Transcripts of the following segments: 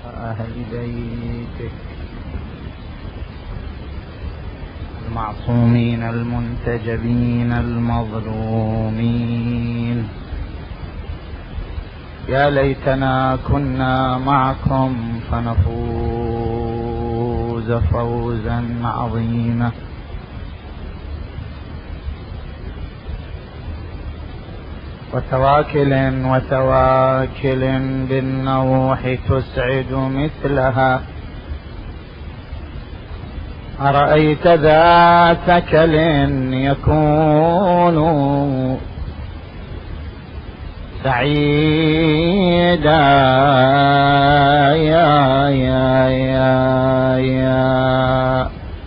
أهل بيتك المعصومين المنتجبين المظلومين. يا ليتنا كنا معكم فنفوز فوزا عظيما. وتواكل بالنوح تسعد مثلها. أرأيت ذا ثكل يكون سعيدا يا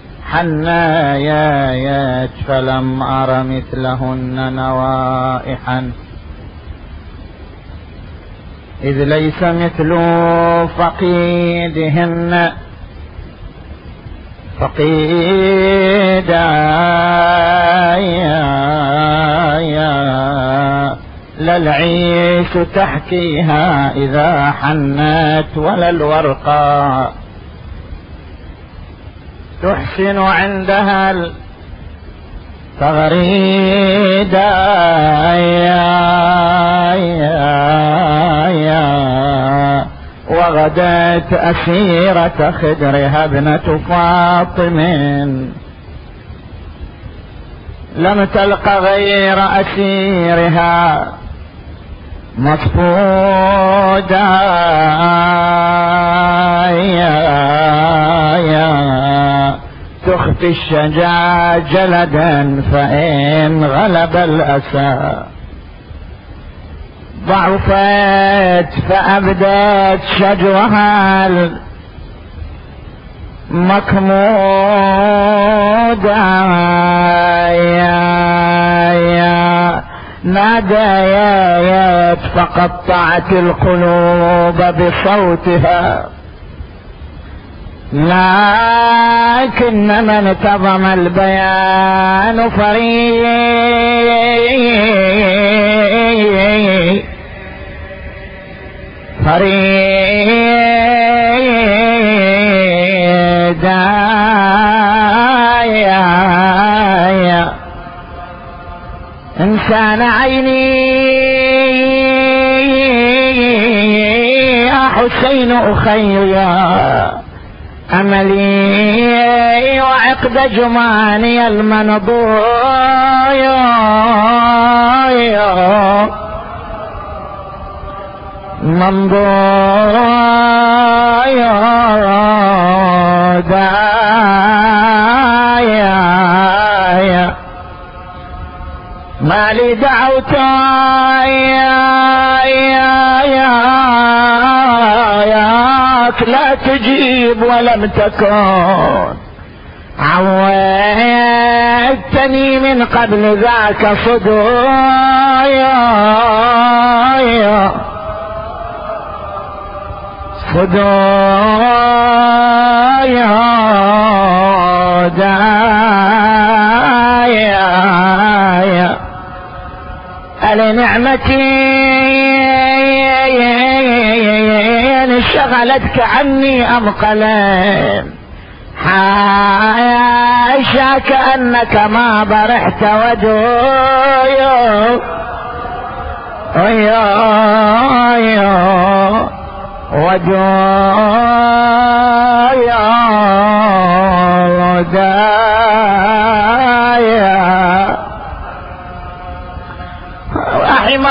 حنايات فلم أر مثلهن نوائحا، إذ ليس مثل فقيدهن فقيدا لا العيش تحكيها إذا حنت ولا الورقاء تحسن عندها التغريدا وغدت أسيرة خدرها ابنة فاطم، لم تلق غير أسيرها مصفودا تخفي الشجاع جلدا فإن غلب الأسى ضعفت فأبدت شجوها المكمودا ناديت فقطعت القلوب بصوتها، لكن من انتظم البيان فريدا إنسان عيني يا حسين أخيا أملي وعقد جماني المنضوي منضوي دايا ما لي دعوت ياك لا تجيب ولم تكن، عودتني من قبل ذاك صدايا دايا ألنعمتي انشغلتك عني أم قلم، حاشا كأنك ما برحت ودويا ودايا رحم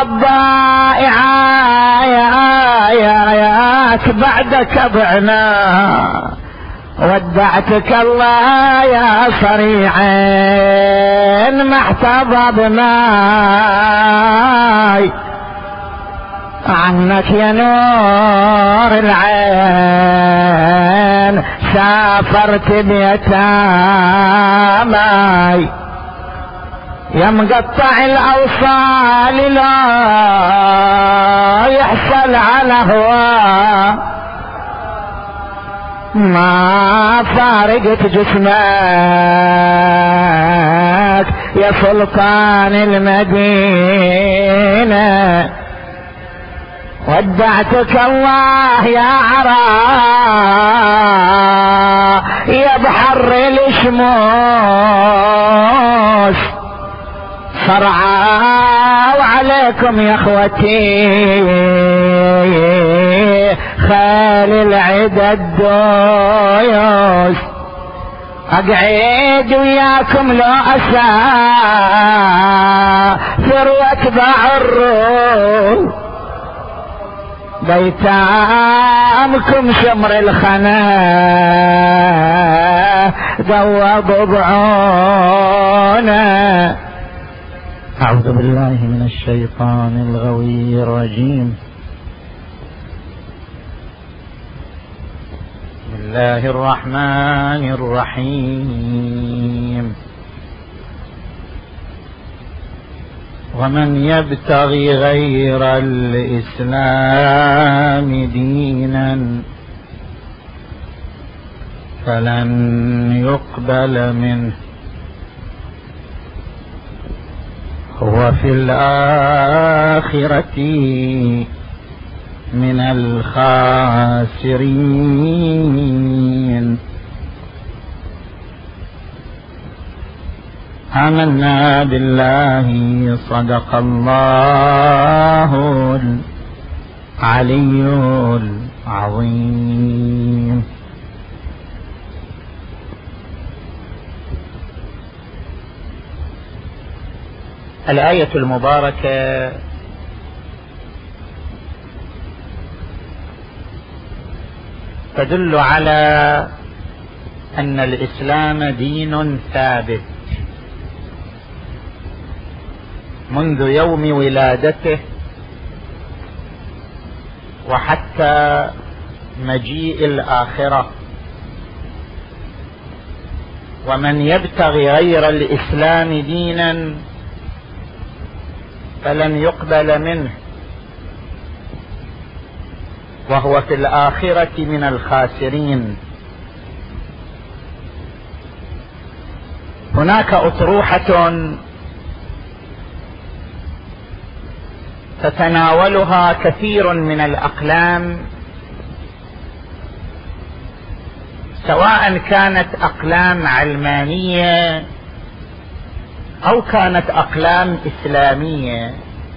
الضائعات بعدك بعنا، ودعتك الله يا صريعا ما احتضبنا عنك يا نور العين، سافرت بيتامي يا مقطع الأوصال لا يحصل على هوا، ما فارقت جسمك يا سلطان المدينة، ودعتك الله يا عراء يا بحر الشموس، صرعا وعليكم يا اخوتي خال العدا الدويوس، اقعد وياكم لو اسافر واتبع الروح، بيتامكم شمر الخنا ذوب بعونا. أعوذ بالله من الشيطان الغوي الرجيم. بسم الله الرحمن الرحيم. ومن يبتغي غير الإسلام دينا فلن يقبل منه هو في الآخرة من الخاسرين. آمنا بالله صدق الله العلي العظيم. الآية المباركة تدل على أن الإسلام دين ثابت منذ يوم ولادته وحتى مجيء الآخرة، ومن يبتغي غير الإسلام دينا فلن يقبل منه وهو في الآخرة من الخاسرين. هناك أطروحة تتناولها كثير من الأقلام، سواء كانت أقلام علمانية أو كانت أقلام إسلامية،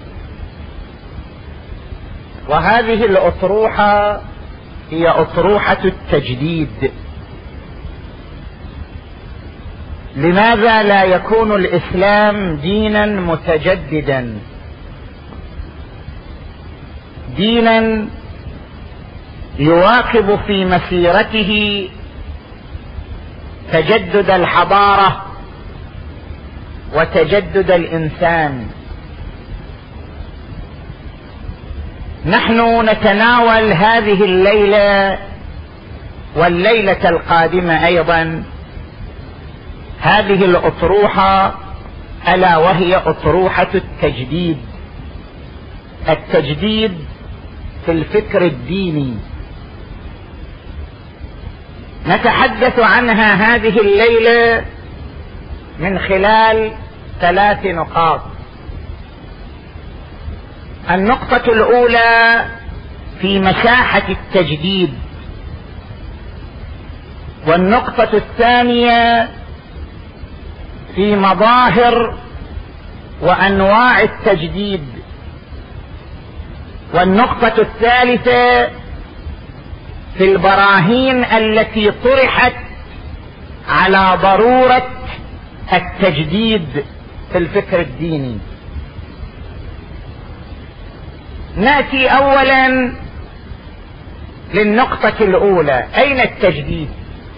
وهذه الأطروحة هي أطروحة التجديد. لماذا لا يكون الإسلام دينا متجددا، دينا يواكب في مسيرته تجدد الحضارة وتجدد الإنسان؟ نحن نتناول هذه الليلة والليلة القادمة أيضا هذه الأطروحة، ألا وهي أطروحة التجديد، التجديد في الفكر الديني. نتحدث عنها هذه الليلة من خلال 3 نقاط. النقطة الأولى في مساحة التجديد، والنقطة الثانية في مظاهر وأنواع التجديد، والنقطة الثالثة في البراهين التي طرحت على ضرورة التجديد في الفكر الديني. نأتي أولا للنقطة الأولى، أين التجديد؟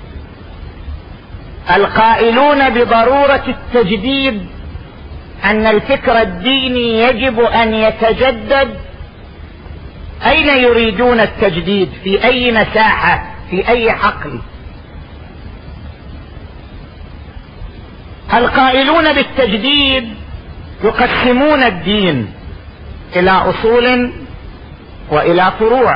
القائلون بضرورة التجديد أن الفكر الديني يجب أن يتجدد، أين يريدون التجديد؟ في أي مساحة؟ في أي حقل؟ القائلون بالتجديد يقسمون الدين إلى أصول وإلى فروع،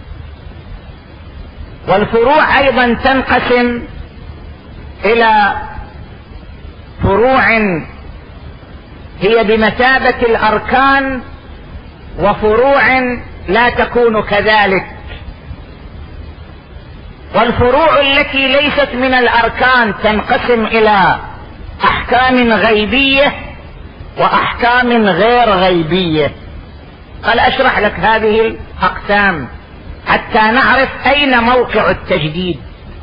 والفروع أيضا تنقسم إلى فروع هي بمثابة الأركان، وفروع لا تكون كذلك. والفروع التي ليست من الاركان تنقسم الى احكام غيبية واحكام غير غيبية. قال اشرح لك هذه الاقسام حتى نعرف اين موقع التجديد.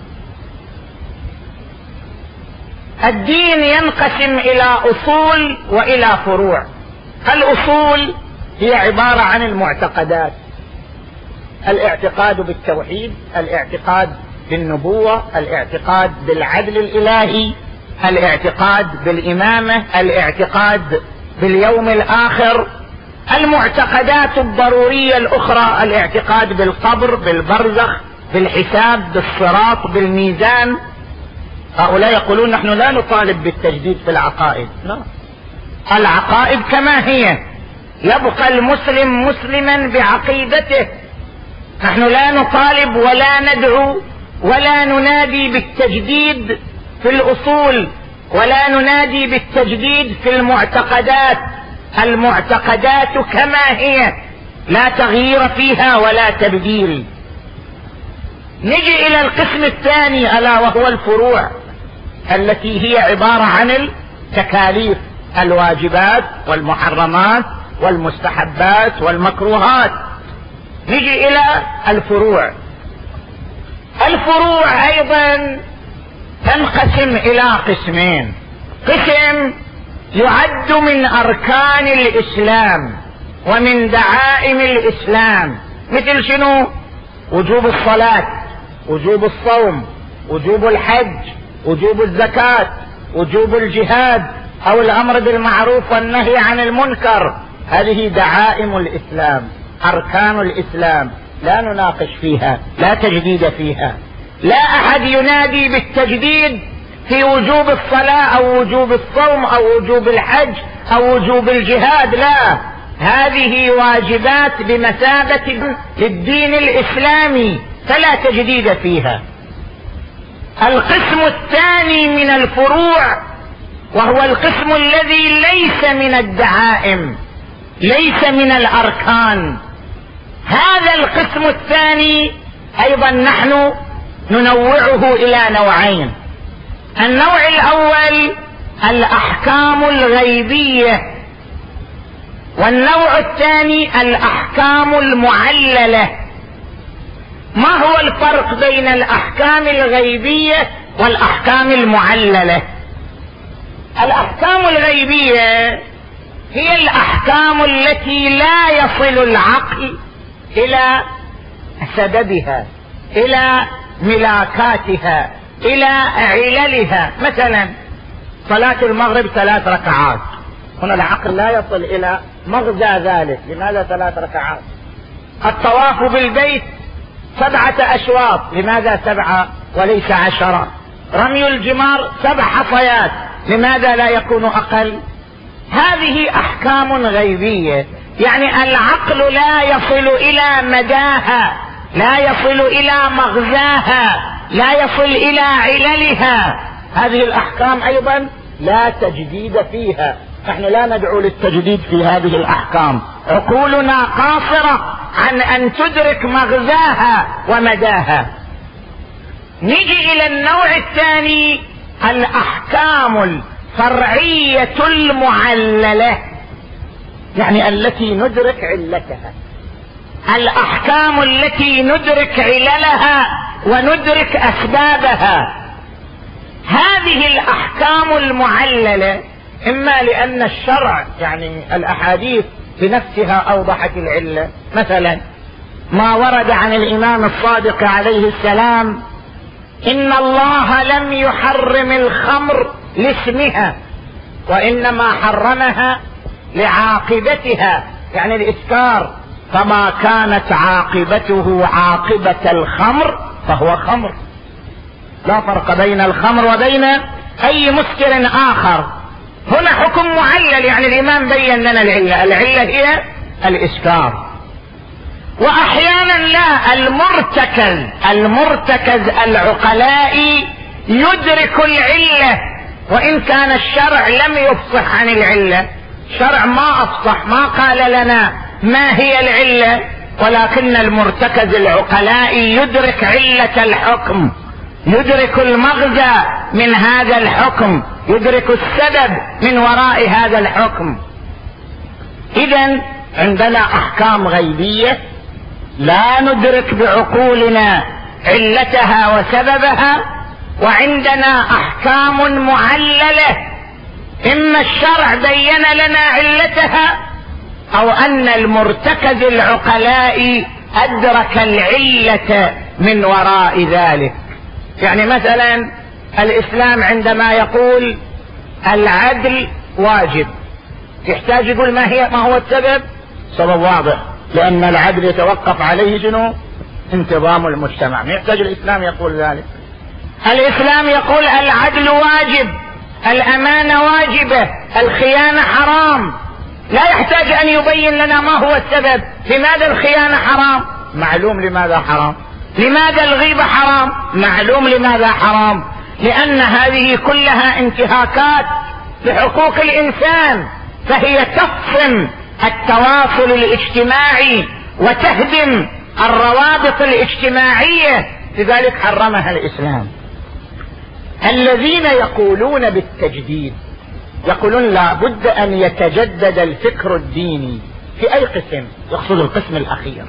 الدين ينقسم الى اصول والى فروع. الاصول هي عبارة عن المعتقدات: الاعتقاد بالتوحيد، الاعتقاد بالنبوة، الاعتقاد بالعدل الالهي، الاعتقاد بالامامة، الاعتقاد باليوم الاخر، المعتقدات الضرورية الاخرى: الاعتقاد بالقبر، بالبرزخ، بالحساب، بالصراط، بالميزان. هؤلاء يقولون نحن لا نطالب بالتجديد في العقائد، لا، العقائد كما هي، يبقى المسلم مسلما بعقيدته. نحن لا نطالب ولا ندعو ولا ننادي بالتجديد في الاصول ولا ننادي بالتجديد في المعتقدات. المعتقدات كما هي لا تغيير فيها ولا تبديل. نجي الى القسم الثاني الا وهو الفروع، التي هي عبارة عن التكاليف: الواجبات والمحرمات والمستحبات والمكروهات. نجي الى الفروع. الفروع ايضا تنقسم الى قسمين: قسم يعد من اركان الاسلام ومن دعائم الاسلام، مثل شنو؟ وجوب الصلاة، وجوب الصوم، وجوب الحج، وجوب الزكاة، وجوب الجهاد، او الامر بالمعروف والنهي عن المنكر. هذه دعائم الاسلام، اركان الاسلام، لا نناقش فيها، لا تجديد فيها. لا احد ينادي بالتجديد في وجوب الصلاة او وجوب الصوم او وجوب الحج او وجوب الجهاد، لا، هذه واجبات بمثابة للدين الاسلامي فلا تجديد فيها. القسم الثاني من الفروع وهو القسم الذي ليس من الدعائم، ليس من الاركان. هذا القسم الثاني ايضا نحن ننوعه الى نوعين: النوع الاول الاحكام الغيبية، والنوع الثاني الاحكام المعللة. ما هو الفرق بين الاحكام الغيبية والاحكام المعللة؟ الاحكام الغيبية هي الاحكام التي لا يصل العقل الى سببها، الى ملاكاتها، الى عللها. مثلا صلاة المغرب 3 ركعات، هنا العقل لا يصل الى مغزى ذلك، لماذا 3 ركعات؟ الطواف بالبيت 7 أشواط، لماذا 7 وليس 10؟ رمي الجمار 7 حصيات، لماذا لا يكون اقل؟ هذه احكام غيبية، يعني العقل لا يصل الى مداها، لا يصل الى مغزاها، لا يصل الى عللها. هذه الاحكام ايضا لا تجديد فيها، نحن لا ندعو للتجديد في هذه الاحكام، عقولنا قاصرة عن ان تدرك مغزاها ومداها. نجي الى النوع الثاني: الاحكام الفرعية المعللة، يعني التي ندرك علتها، الاحكام التي ندرك عللها وندرك اسبابها. هذه الاحكام المعللة اما لان الشرع، يعني الاحاديث بنفسها اوضحت العلة. مثلا ما ورد عن الامام الصادق عليه السلام: ان الله لم يحرم الخمر لاسمها وانما حرمها لعاقبتها، يعني الاسكار، فما كانت عاقبته عاقبة الخمر فهو خمر. لا فرق بين الخمر وبين اي مسكر اخر. هنا حكم معلل، يعني الامام بين لنا العلة، العلة هي الاسكار. واحيانا لا، المرتكز العقلائي يدرك العلة، وان كان الشرع لم يفصح عن العلة. الشرع ما افصح، ما قال لنا ما هي العلة، ولكن المرتكز العقلائي يدرك علة الحكم، يدرك المغزى من هذا الحكم، يدرك السبب من وراء هذا الحكم. إذن عندنا أحكام غيبية لا ندرك بعقولنا علتها وسببها، وعندنا أحكام معللة إما الشرع بين لنا علتها أو أن المرتكز العقلائي أدرك العلة من وراء ذلك. يعني مثلا الإسلام عندما يقول العدل واجب، يحتاج يقول ما هو السبب؟ سبب واضح، لأن العدل يتوقف عليه شنو؟ انتظام المجتمع. ما يحتاج الإسلام يقول ذلك. الإسلام يقول العدل واجب، الأمانة واجبة، الخيانة حرام. لا يحتاج أن يبين لنا ما هو السبب. لماذا الخيانة حرام؟ معلوم لماذا حرام. لماذا الغيبة حرام؟ معلوم لماذا حرام. لأن هذه كلها انتهاكات لحقوق الإنسان، فهي تفصم التواصل الاجتماعي وتهدم الروابط الاجتماعية، لذلك حرمها الإسلام. الذين يقولون بالتجديد يقولون لا بد أن يتجدد الفكر الديني. في أي قسم؟ يقصد القسم الأخير،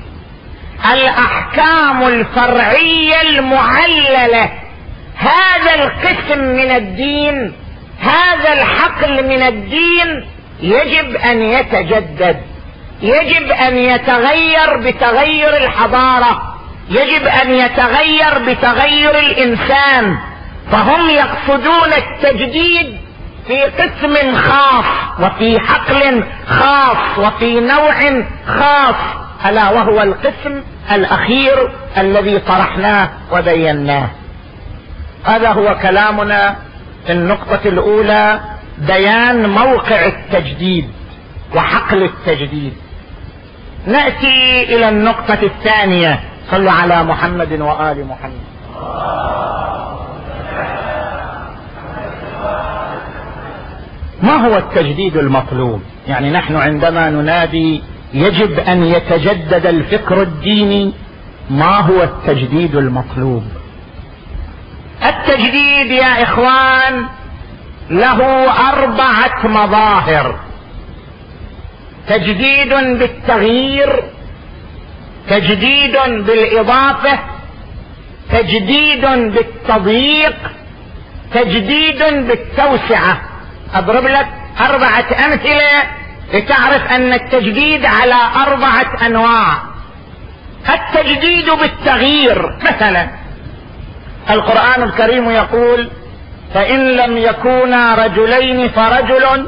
الأحكام الفرعية المعللة. هذا القسم من الدين، هذا الحقل من الدين يجب أن يتجدد، يجب أن يتغير بتغير الحضارة، يجب أن يتغير بتغير الإنسان. فهم يقصدون التجديد في قسم خاص وفي حقل خاص وفي نوع خاص، ألا وهو القسم الأخير الذي طرحناه وبيناه. هذا هو كلامنا في النقطة الأولى، بيان موقع التجديد وحقل التجديد. نأتي إلى النقطة الثانية. صلوا على محمد وآل محمد. ما هو التجديد المطلوب؟ يعني نحن عندما ننادي يجب أن يتجدد الفكر الديني، ما هو التجديد المطلوب؟ التجديد يا إخوان له 4 مظاهر: تجديد بالتغيير، تجديد بالإضافة، تجديد بالتضييق، تجديد بالتوسعة. أضرب لك 4 أمثلة لتعرف أن التجديد على 4 أنواع. التجديد بالتغيير، مثلا القرآن الكريم يقول فإن لم يكونا رجلين فرجل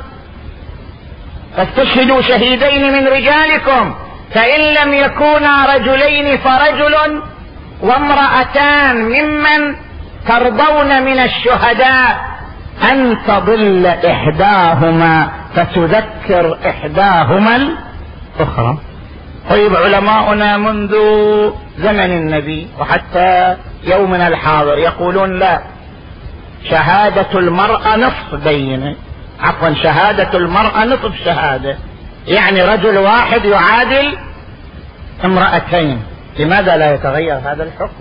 فاستشهدوا شهيدين من رجالكم، فإن لم يكونا رجلين فرجل وامرأتان ممن ترضون من الشهداء أن تضل إحداهما فتذكر إحداهما الأخرى. طيب علماؤنا منذ زمن النبي وحتى يومنا الحاضر يقولون لا، شهادة المرأة نصف بينة، عفوا شهادة المرأة نصف شهادة، يعني رجل واحد يعادل امرأتين. لماذا لا يتغير هذا الحكم؟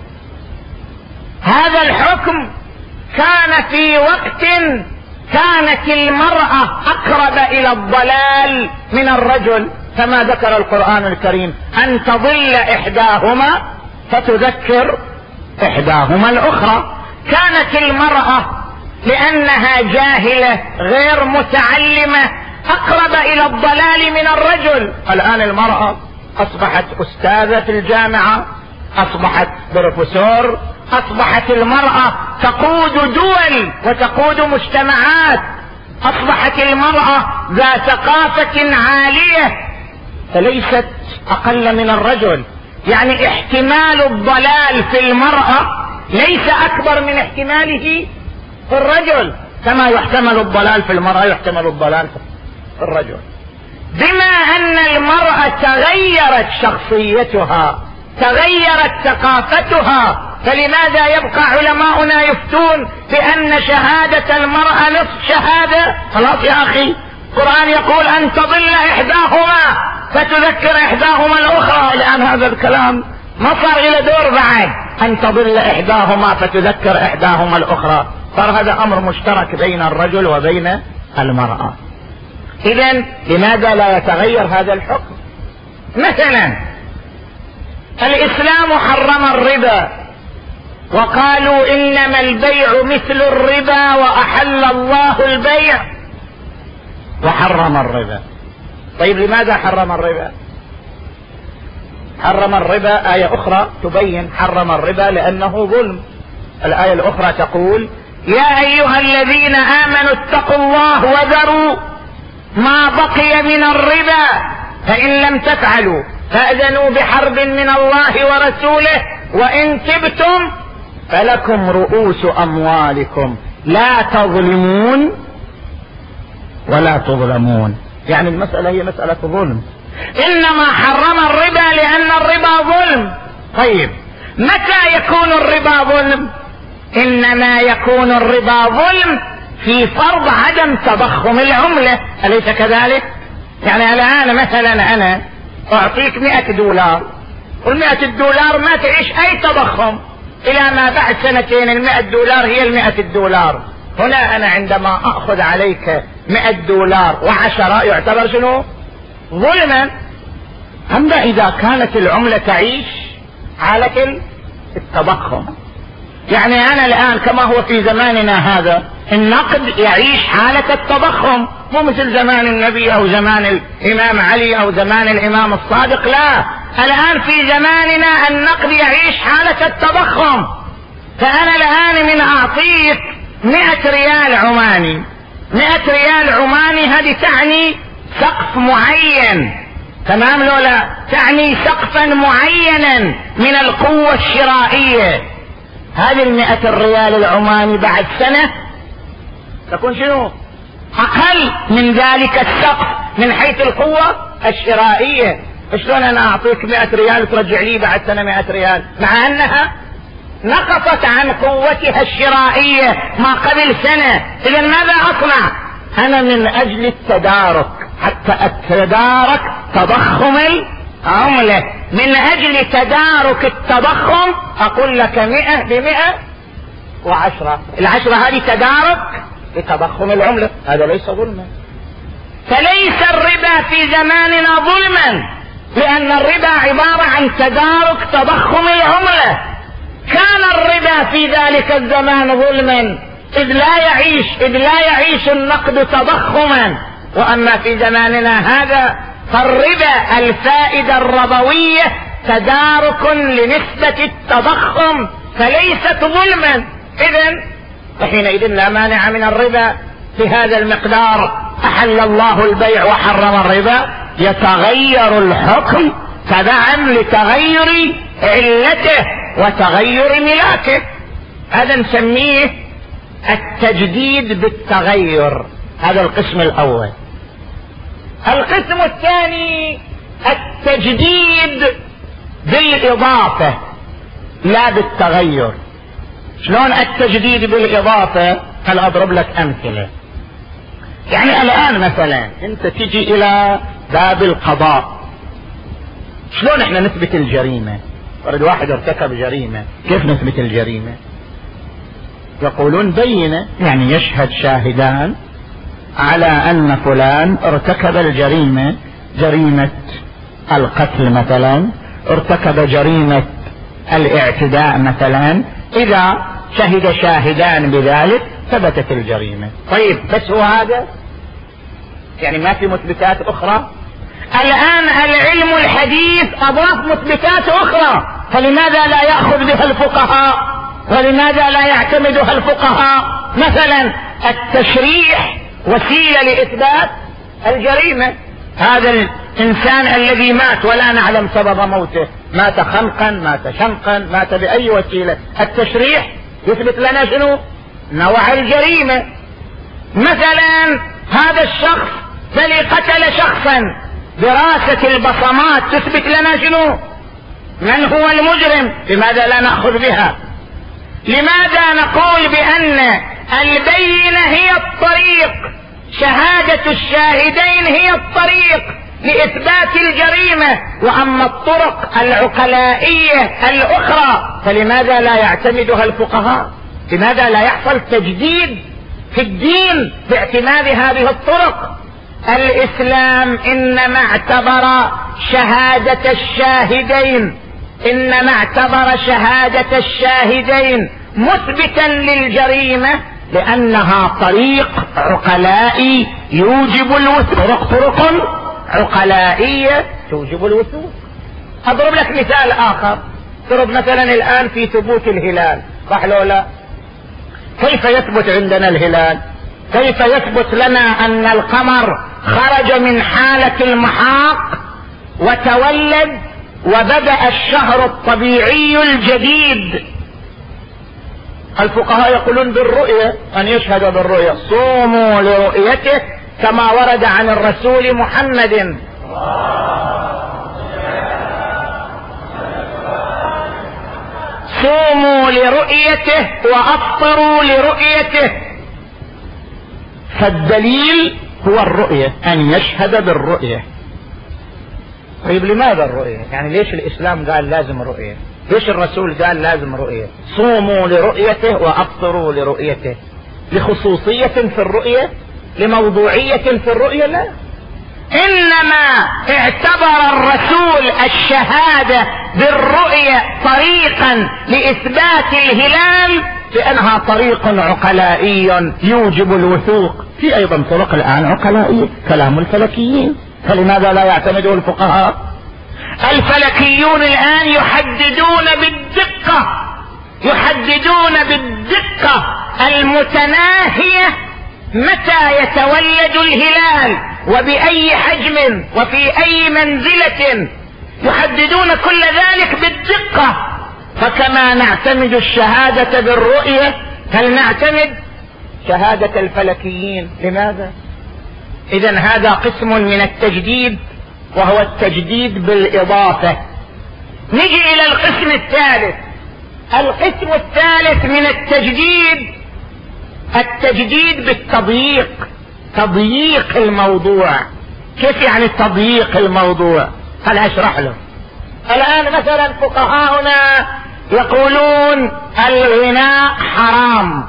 هذا الحكم كان في وقت كانت المرأة أقرب إلى الضلال من الرجل، كما ذكر القرآن الكريم أن تضل إحداهما فتذكر إحداهما الأخرى. كانت المرأة لأنها جاهلة غير متعلمة أقرب إلى الضلال من الرجل. الآن المرأة أصبحت أستاذة في الجامعة، أصبحت بروفيسور، أصبحت المرأة تقود دول وتقود مجتمعات، أصبحت المرأة ذا ثقافة عالية، فليست أقل من الرجل. يعني احتمال الضلال في المرأة ليس أكبر من احتماله في الرجل، كما يحتمل الضلال في المرأة يحتمل الضلال في الرجل. بما أن المرأة تغيرت شخصيتها، تغيرت ثقافتها، فلماذا يبقى علماؤنا يفتون بأن شهادة المرأة نصف شهادة؟ خلاص يا أخي، القرآن يقول أن تضل إحداهما فتذكر إحداهما الأخرى. الآن هذا الكلام ما صار إلى دور بعد أن تضل إحداهما فتذكر إحداهما الأخرى، صار هذا أمر مشترك بين الرجل وبين المرأة. إذن لماذا لا يتغير هذا الحكم؟ مثلا الإسلام حرم الربا وقالوا إنما البيع مثل الربا وأحل الله البيع وحرم الربا. طيب لماذا حرم الربا؟ حرم الربا آية أخرى تبين حرم الربا لأنه ظلم. الآية الأخرى تقول يا أيها الذين آمنوا اتقوا الله وذروا ما بقي من الربا فإن لم تفعلوا فأذنوا بحرب من الله ورسوله وإن تبتم فلكم رؤوس أموالكم لا تظلمون ولا تظلمون. يعني المسألة هي مسألة ظلم، إنما حرم الربا لأن الربا ظلم. طيب متى يكون الربا ظلم؟ إنما يكون الربا ظلم في فرض عدم تضخم العملة، أليس كذلك؟ يعني الآن مثلا أنا أعطيك $100 وال100 دولار ما تعيش أي تضخم إلى ما بعد سنتين $100 هي $100. هنا أنا عندما أخذ عليك $100 و10 يعتبر شنو؟ ظلما. أما إذا كانت العملة تعيش حالة التضخم، يعني أنا الآن كما هو في زماننا هذا النقد يعيش حالة التضخم، مو مثل زمان النبي أو زمان الإمام علي أو زمان الإمام الصادق، لا، الآن في زماننا النقد يعيش حالة التضخم. فأنا الآن من أعطيك 100 ريال عماني، 100 ريال عماني هذه تعني سقف معين، تمام لو لا؟ تعني سقفا معينا من القوة الشرائية. هذه 100 ريال العماني بعد سنة تكون شنو؟ أقل من ذلك السقف من حيث القوة الشرائية. شلون أنا أعطيك 100 ريال وترجع لي بعد سنة 100 ريال مع أنها نقصت عن قوتها الشرائية ما قبل سنة؟ إذا ماذا أصنع؟ أنا من أجل التدارك، حتى التدارك تضخم العملة، من أجل تدارك التضخم أقول لك 100 ب100 و10، 10 هذه تدارك لتضخم العملة، هذا ليس ظلما. فليس الربا في زماننا ظلما، لأن الربا عبارة عن تدارك تضخم العملة. كان الربا في ذلك الزمان ظلما إذ لا يعيش النقد تضخما. وأما في زماننا هذا فالربا الفائدة الربوية تدارك لنسبة التضخم فليست ظلما. إذن وحينئذ لا مانع من الربا في هذا المقدار. أحل الله البيع وحرم الربا، يتغير الحكم تبعا لتغير علته وتغير ملاكه. هذا نسميه التجديد بالتغير، هذا القسم الأول. القسم الثاني التجديد بالإضافة لا بالتغير. شلون التجديد بالإضافة؟ هل أضرب لك أمثلة. يعني الآن مثلا أنت تجي إلى باب القضاء، شلون احنا نثبت الجريمة؟ فرد واحد ارتكب جريمة، كيف نثبت الجريمة؟ يقولون بينة، يعني يشهد شاهدان على أن فلان ارتكب الجريمة، جريمة القتل مثلا، ارتكب جريمة الاعتداء مثلا. إذا شهد شاهدان بذلك ثبتت الجريمة. طيب بس هو هذا؟ يعني ما في مثبتات أخرى؟ الآن العلم الحديث أضاف مثبتات أخرى، فلماذا لا يأخذ بها الفقهاء ولماذا لا يعتمدها الفقهاء؟ مثلا التشريح وسيلة لإثبات الجريمة. هذا الإنسان الذي مات ولا نعلم سبب موته، مات خنقا، مات شنقا، مات بأي وسيلة، التشريح يثبت لنا شنو؟ نوع الجريمة. مثلا هذا الشخص بل قتل شخصا، دراسة البصمات تثبت لنا شنو؟ من هو المجرم. لماذا لا نأخذ بها؟ لماذا نقول بأن البينة هي الطريق، شهادة الشاهدين هي الطريق، لإثبات الجريمة. وأما الطرق العقلائية الأخرى فلماذا لا يعتمدها الفقهاء؟ لماذا لا يحصل تجديد في الدين باعتماد هذه الطرق؟ الإسلام إنما اعتبر شهادة الشاهدين مثبتا للجريمة لأنها طريق عقلائي يوجب الوثوق، طرق عقلائية توجب الوثوق. أضرب لك مثال آخر. اضرب مثلا الآن في ثبوت الهلال، صح لو لا؟ كيف يثبت عندنا الهلال؟ كيف يثبت لنا أن القمر خرج من حالة المحاق وتولد وبدأ الشهر الطبيعي الجديد؟ الفقهاء يقولون بالرؤية، أن يشهد بالرؤية. صوموا لرؤيته كما ورد عن الرسول محمد. صوموا لرؤيته وأفطروا لرؤيته. فالدليل هو الرؤية، أن يشهد بالرؤية. طيب لماذا الرؤية؟ يعني ليش الإسلام قال لازم رؤية؟ ليش الرسول قال لازم رؤية؟ صوموا لرؤيته وأفطروا لرؤيته. لخصوصية في الرؤية؟ لموضوعية في الرؤية؟ لا، إنما اعتبر الرسول الشهادة بالرؤية طريقا لإثبات الهلال لأنها طريق عقلائي يوجب الوثوق. في أيضا طرق الآن عقلائية، كلام الفلكيين، فلماذا لا يعتمده الفقهاء؟ الفلكيون الآن يحددون بالدقة المتناهية متى يتولد الهلال وبأي حجم وفي أي منزلة، يحددون كل ذلك بالدقة. فكما نعتمد الشهادة بالرؤية هل نعتمد شهادة الفلكيين؟ لماذا؟ إذن هذا قسم من التجديد وهو التجديد بالإضافة. نجي إلى القسم الثالث. القسم الثالث من التجديد بالتضييق، تضييق الموضوع. كيف يعني تضييق الموضوع؟ هل أشرح له. الآن مثلا فقهاؤنا يقولون الغناء حرام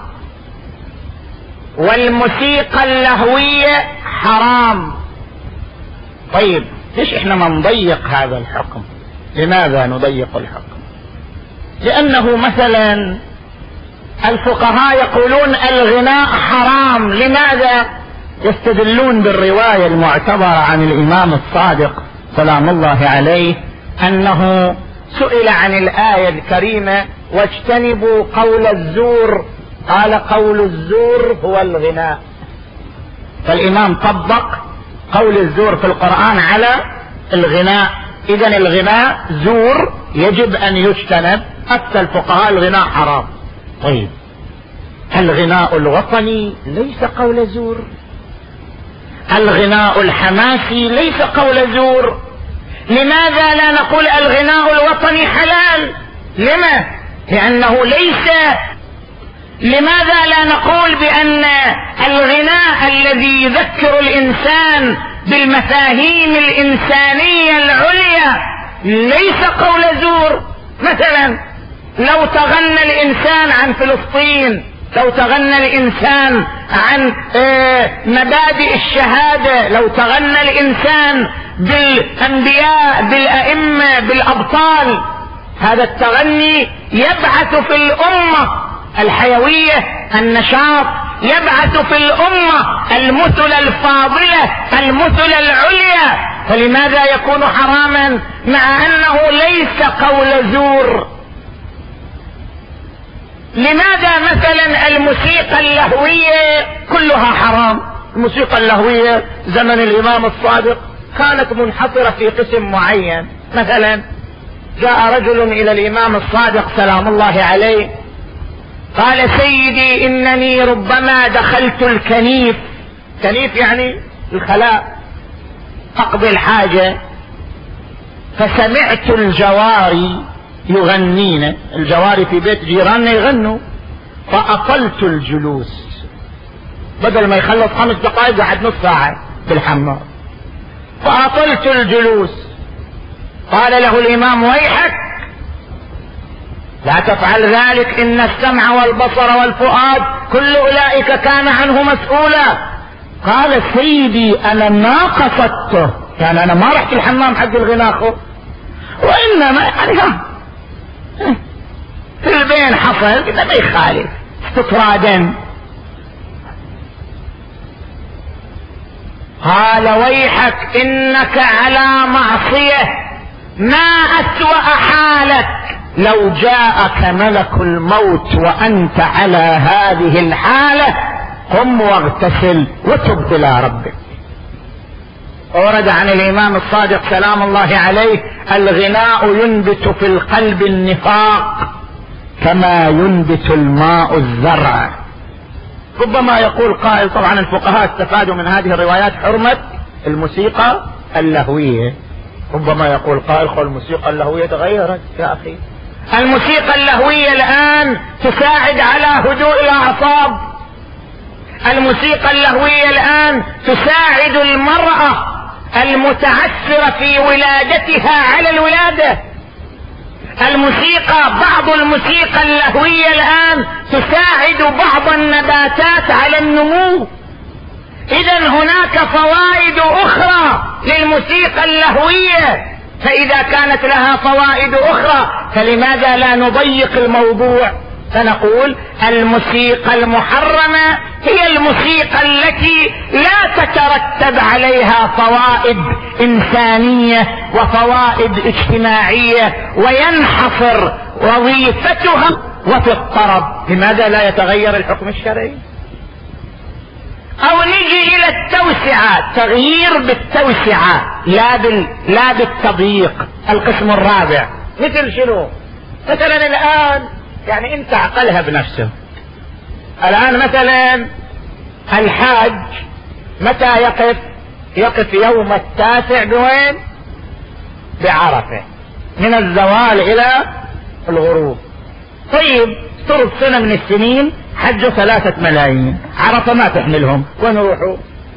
والموسيقى اللهوية حرام. طيب ليش احنا ما نضيق هذا الحكم؟ لماذا نضيق الحكم؟ لأنه مثلا الفقهاء يقولون الغناء حرام. لماذا؟ يستدلون بالرواية المعتبرة عن الإمام الصادق سلام الله عليه أنه سئل عن الآية الكريمة واجتنبوا قول الزور، قال قول الزور هو الغناء. فالإمام طبق قول الزور في القرآن على الغناء. إذن الغناء زور يجب أن يجتنب. حتى الفقهاء الغناء حرام. طيب الغناء الوطني ليس قول زور، الغناء الحماسي ليس قول زور. لماذا لا نقول الغناء الوطني حلال؟ لما؟ لأنه ليس. لماذا لا نقول بأن الغناء الذي يذكر الإنسان بالمفاهيم الإنسانية العليا ليس قول زور؟ مثلا لو تغنى الإنسان عن فلسطين، لو تغنى الإنسان عن مبادئ الشهادة، لو تغنى الإنسان بالأنبياء بالأئمة بالأبطال، هذا التغني يبعث في الأمة الحيوية النشاط، يبعث في الأمة المثل الفاضلة المثل العليا. فلماذا يكون حراما مع أنه ليس قول زور؟ لماذا مثلا الموسيقى اللهوية كلها حرام؟ الموسيقى اللهوية زمن الإمام الصادق كانت منحصرة في قسم معين. مثلا جاء رجل إلى الإمام الصادق سلام الله عليه قال سيدي إنني ربما دخلت الكنيف، كنيف يعني الخلاء، أقضي الحاجة، فسمعت الجواري يغنين، الجواري في بيت جيراننا يغنوا، فأطلت الجلوس، بدل ما يخلص 5 دقائق قعد نص ساعة في الحمام. فأطلت الجلوس. قال له الإمام: ويحك، لا تفعل ذلك، إن السمع والبصر والفؤاد كل أولئك كان عنه مسؤولا. قال: سيدي أنا ما قصدته، يعني أنا ما رحت الحمام حق الغناخ، وإنما في البين حصل كذا ما يخالف استطرادا. قال: ويحك إنك على معصية، ما أسوأ حالك لو جاءك ملك الموت وأنت على هذه الحالة، قم واغتسل وتب إلى ربك. ورد عن الإمام الصادق سلام الله عليه: الغناء ينبت في القلب النفاق كما ينبت الماء الزرع. ربما يقول قائل: طبعا الفقهاء استفادوا من هذه الروايات حرمة الموسيقى اللهوية. ربما يقول قائل: خل الموسيقى اللهوية تغيرت يا أخي، الموسيقى اللهوية الآن تساعد على هدوء الأعصاب، الموسيقى اللهوية الآن تساعد المرأة المتعثرة في ولادتها على الولادة. بعض الموسيقى اللهوية الآن تساعد بعض النباتات على النمو. إذن هناك فوائد أخرى للموسيقى اللهوية، فإذا كانت لها فوائد أخرى فلماذا لا نضيق الموضوع فنقول الموسيقى المحرمة هي الموسيقى التي لا تترتب عليها فوائد إنسانية وفوائد اجتماعية وينحصر وظيفتها وفي الطرب. لماذا لا يتغير الحكم الشرعي؟ او نجي الى التوسعة، تغيير بالتوسعة لا بالتضييق. القسم الرابع مثل شنو؟ مثلا الان يعني انت عقلها بنفسه. الان مثلا الحاج متى يقف يوم 9 بوين؟ بعرفة، من الزوال الى الغروب. طيب ترد سنة من السنين حجوا 3 ملايين، عرفة ما تحملهم، وين يروحوا؟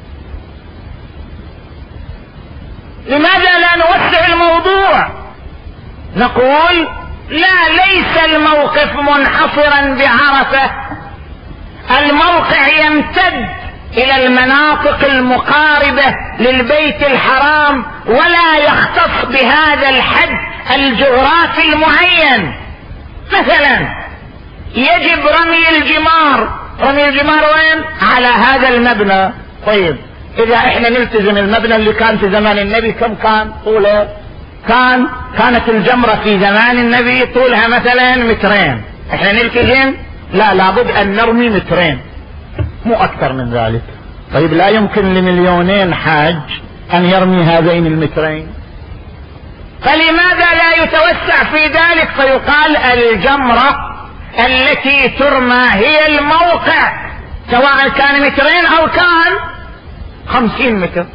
لماذا لا نوسع الموضوع؟ نقول لا، ليس الموقف منحصرا بعرفة، الموقع يمتد الى المناطق المقاربة للبيت الحرام ولا يختص بهذا الحد الجغرافي المعين. مثلا يجب رمي الجمار وين؟ على هذا المبنى. طيب اذا احنا نلتزم المبنى اللي كان في زمان النبي كم كان طوله؟ كانت الجمرة في زمان النبي طولها مثلا 2 متر، احنا نلتزم لا، لابد ان نرمي 2 متر مو اكثر من ذلك. طيب لا يمكن ل2,000,000 حاج ان يرمي هذين 2 متر، فلماذا لا يتوسع في ذلك فيقال الجمرة التي ترمى هي الموقع، سواء كان 2 متر او كان 50 متر،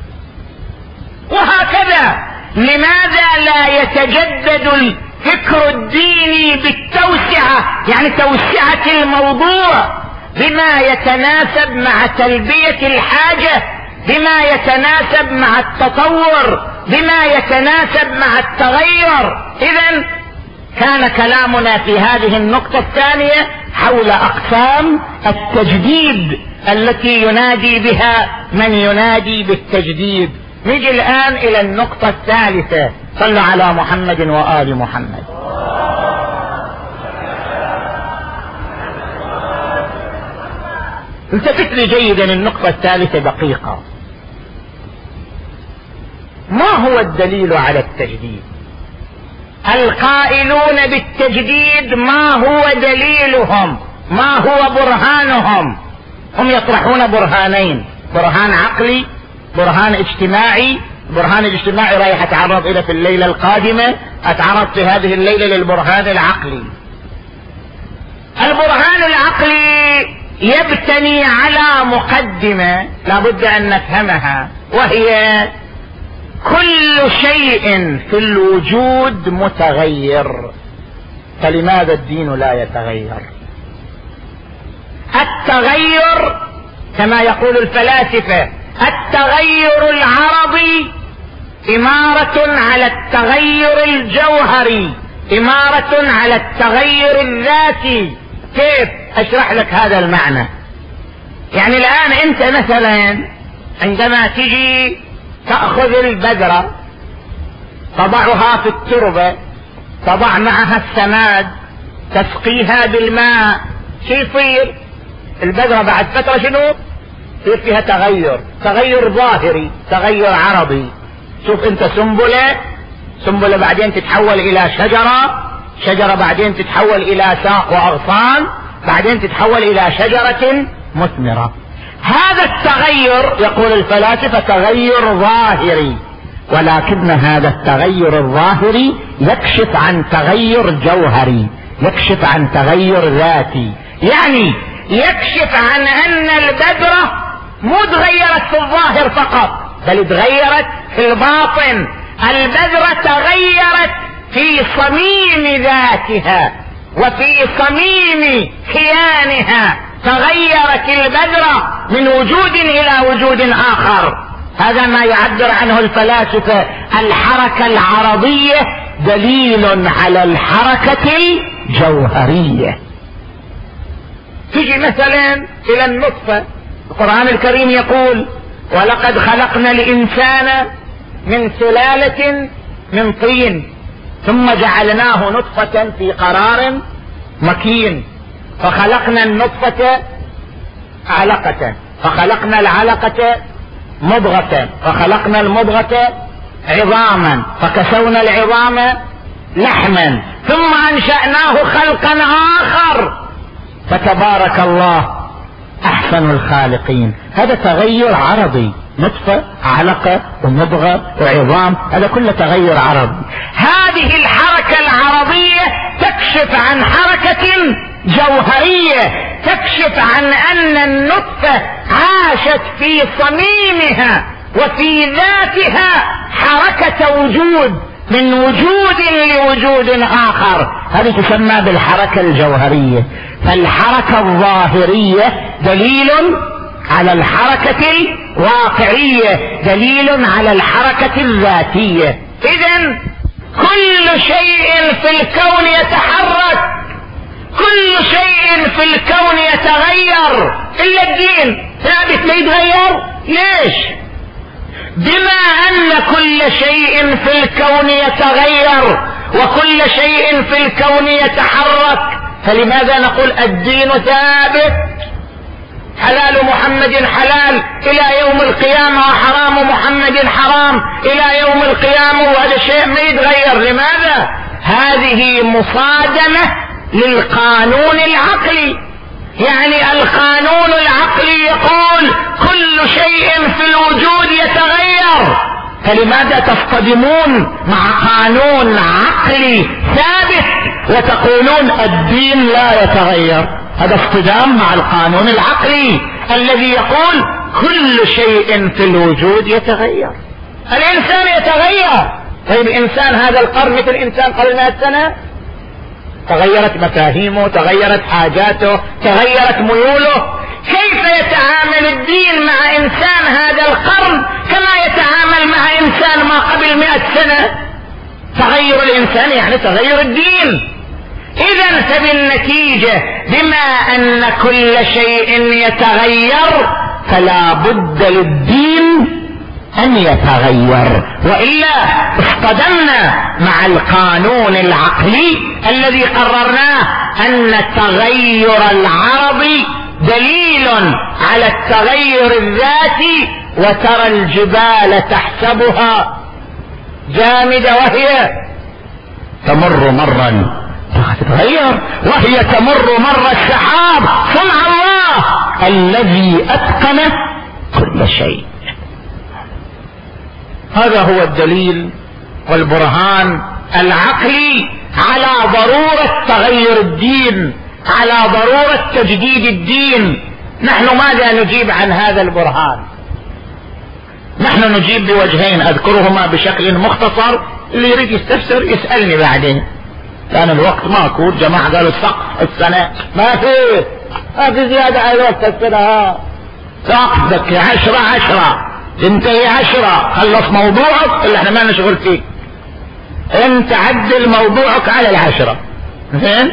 وهكذا. لماذا لا يتجدد الفكر الديني بالتوسعة، يعني توسعة الموضوع بما يتناسب مع تلبية الحاجة، بما يتناسب مع التطور، بما يتناسب مع التغير. إذن كان كلامنا في هذه النقطة الثانية حول أقسام التجديد التي ينادي بها من ينادي بالتجديد. نجي الآن إلى النقطة الثالثة. صلوا على محمد وآل محمد. التفت لي جيدا، النقطة الثالثة دقيقة. ما هو الدليل على التجديد؟ القائلون بالتجديد ما هو دليلهم؟ ما هو برهانهم؟ هم يطرحون برهانين: برهان عقلي، برهان اجتماعي. البرهان الاجتماعي رايح اتعرض الى في الليلة القادمة، اتعرض في هذه الليلة للبرهان العقلي. البرهان العقلي يبتني على مقدمة لابد ان نفهمها، وهي كل شيء في الوجود متغير، فلماذا الدين لا يتغير؟ التغير كما يقول الفلاسفة، التغير العرضي إمارة على التغير الجوهري، إمارة على التغير الذاتي. كيف اشرح لك هذا المعنى؟ يعني الآن انت مثلا عندما تجي تأخذ البذرة تضعها في التربة، تضع معها السماد، تسقيها بالماء، شو يصير؟ البذرة بعد فترة شنو؟ يصير فيها تغير ظاهري، تغير عرضي. شوف انت سنبلة بعدين تتحول الى شجرة بعدين تتحول الى ساق واغصان، بعدين تتحول الى شجرة مثمرة. هذا التغير يقول الفلاسفة تغير ظاهري، ولكن هذا التغير الظاهري يكشف عن تغير جوهري، يكشف عن تغير ذاتي. يعني يكشف عن ان البذرة مو تغيرت في الظاهر فقط، بل تغيرت في الباطن. البذرة تغيرت في صميم ذاتها وفي صميم كيانها، تغيرت البذرة من وجود الى وجود اخر. هذا ما يعبر عنه الفلاسفة الحركة العرضية، دليل على الحركة الجوهرية. تجي مثلا الى النطفة، القرآن الكريم يقول ولقد خلقنا الانسان من سلالة من طين ثم جعلناه نطفة في قرار مكين، فخلقنا النطفة علقة، فخلقنا العلقة مضغة، فخلقنا المضغة عظاما، فكسونا العظام لحما، ثم انشأناه خلقا اخر، فتبارك الله احسن الخالقين. هذا تغير عرضي، نطفة علقة ومضغة وعظام، هذا كله تغير عرضي. هذه الحركة العرضية تكشف عن حركة جوهرية، تكشف عن ان النطفة عاشت في صميمها وفي ذاتها حركة وجود، من وجود لوجود اخر. هذه تسمى بالحركة الجوهرية. فالحركة الظاهرية دليل على الحركة الواقعية، دليل على الحركة الذاتية. اذن كل شيء في الكون يتحرك، كل شيء في الكون يتغير الا الدين ثابت لا يتغير. ليش؟ بما ان كل شيء في الكون يتغير وكل شيء في الكون يتحرك، فلماذا نقول الدين ثابت؟ حلال محمد حلال الى يوم القيامة، وحرام محمد حرام الى يوم القيامة، وهذا شيء ما يتغير. لماذا؟ هذه مصادمة للقانون العقلي. يعني القانون العقلي يقول كل شيء في الوجود يتغير، فلماذا تصطدمون مع قانون عقلي ثابت وتقولون الدين لا يتغير؟ هذا اصطدام مع القانون العقلي الذي يقول كل شيء في الوجود يتغير. الانسان يتغير. طيب الانسان هذا القرن مثل الانسان قبل 100 سنة؟ تغيرت مفاهيمه، تغيرت حاجاته، تغيرت ميوله. كيف يتعامل الدين مع انسان هذا القرن كما يتعامل مع انسان ما قبل 100 سنة؟ تغير الانسان يعني تغير الدين. اذا فبالنتيجة بما ان كل شيء يتغير فلا بد للدين ان يتغير، وإلا اصطدمنا مع القانون العقلي الذي قررناه ان التغير العرضي دليل على التغير الذاتي. وترى الجبال تحسبها جامدة وهي تمر مرا، تتغير وهي تمر مر السحاب، صنع الله الذي اتقن كل شيء. هذا هو الدليل والبرهان العقلي على ضرورة تغير الدين، على ضرورة تجديد الدين. نحن ماذا نجيب عن هذا البرهان؟ نحن نجيب بوجهين اذكرهما بشكل مختصر، اللي يريد يستفسر يسألني بعدين، لان الوقت ماكو. الجماعة قالوا سقف السنة ما في زيادة على الوقت السنة، سقفك 10 تنتهي 10 خلص موضوعك اللي احنا ما نشغل فيه، انت عدل موضوعك على 10. زين؟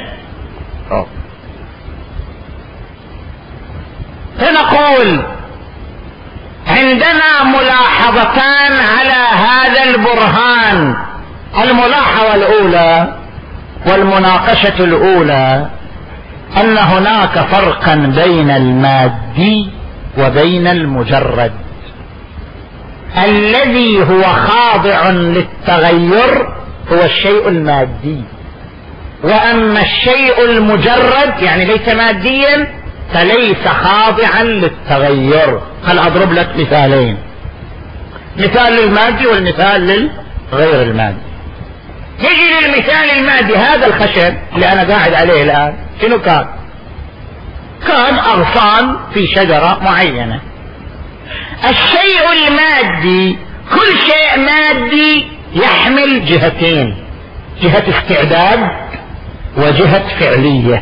فنقول عندنا ملاحظتان على هذا البرهان. الملاحظة الأولى والمناقشة الأولى أن هناك فرقا بين المادي وبين المجرد. الذي هو خاضع للتغير هو الشيء المادي، وأما الشيء المجرد يعني ليس ماديا فليس خاضعا للتغير. هل أضرب لك مثالين، مثال للمادي والمثال للغير المادي. يجي للمثال المادي، هذا الخشب اللي أنا قاعد عليه الآن شنو كان أغصان في شجرة معينة. الشيء المادي كل شيء مادي يحمل جهتين، جهة استعداد وجهة فعلية.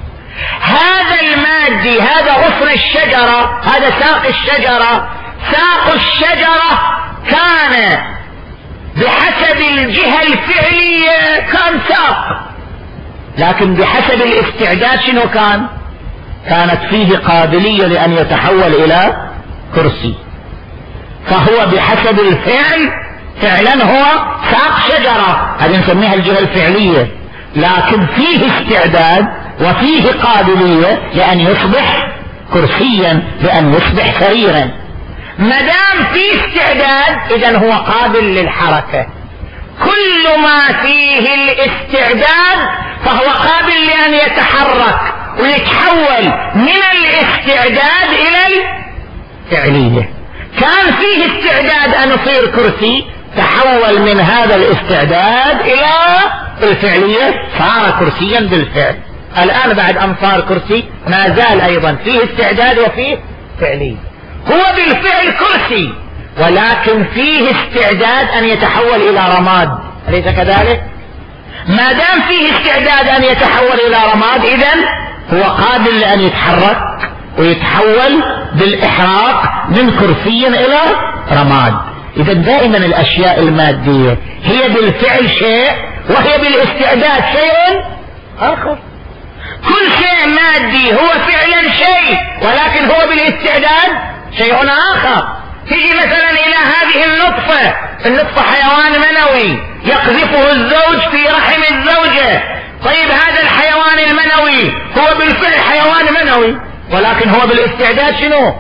هذا المادي هذا غصن الشجرة، هذا ساق الشجرة، ساق الشجرة كان بحسب الجهة الفعلية كان ساق، لكن بحسب الاستعداد شنو كانت فيه قابلية لأن يتحول إلى كرسي. فهو بحسب الفعل فعلا هو ساق شجرة، هذه نسميها الجهة الفعلية، لكن فيه استعداد وفيه قابلية لأن يصبح كرسيا، لأن يصبح سريرا. مدام فيه استعداد إذن هو قابل للحركة. كل ما فيه الاستعداد فهو قابل لأن يتحرك ويتحول من الاستعداد إلى الفعلية. كان فيه استعداد أن يصير كرسي، تحول من هذا الاستعداد إلى الفعلية، صار كرسيا بالفعل. الآن بعد أن صار كرسي ما زال أيضا فيه استعداد وفيه فعلية. هو بالفعل كرسي ولكن فيه استعداد أن يتحول إلى رماد، أليس كذلك؟ ما دام فيه استعداد أن يتحول إلى رماد إذن هو قابل لأن يتحرك ويتحول بالإحراق من كرسي إلى رماد. إذن دائما الأشياء المادية هي بالفعل شيء وهي بالاستعداد شيء آخر. كل شيء مادي هو فعلا شيء ولكن هو بالاستعداد شيء آخر. تيجي مثلا إلى هذه النطفة حيوان منوي يقذفه الزوج في رحم الزوجة. طيب هذا الحيوان المنوي هو بالفعل حيوان منوي ولكن هو بالاستعداد شنو؟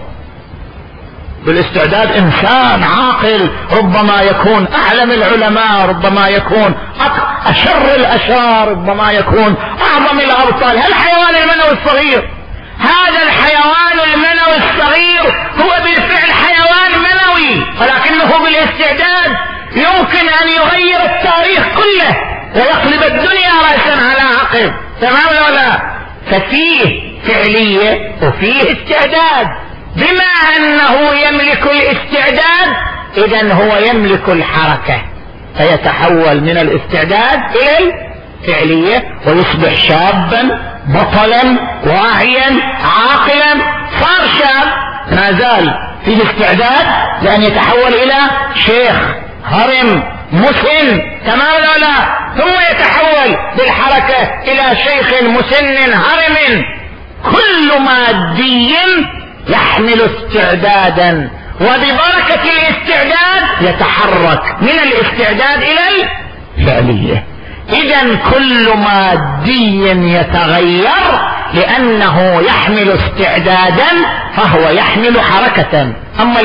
بالاستعداد إنسان عاقل، ربما يكون أعلم العلماء، ربما يكون أشر الأشرار، ربما يكون أعظم الأبطال. الحيوان المنوي الصغير، هذا الحيوان المنوي الصغير هو بالفعل حيوان منوي ولكنه بالاستعداد يمكن أن يغير التاريخ كله ويقلب الدنيا رأسا على عقب. تمام ولا لا؟ ففيه فعلية وفيه استعداد. بما أنه يملك الاستعداد إذن هو يملك الحركة، فيتحول من الاستعداد إلى الفعلية ويصبح شابا بطلا واعيا عاقلا. صار شاب ما زال فيه استعداد لأن يتحول إلى شيخ هرم مسن. تمام ولا لا؟ ثم يتحول بالحركة إلى شيخ مسن هرم. كل مادي يحمل استعدادا وببركة الاستعداد يتحرك من الاستعداد إلى الفعلية. إذن كل مادي يتغير لأنه يحمل استعدادا فهو يحمل حركة. أما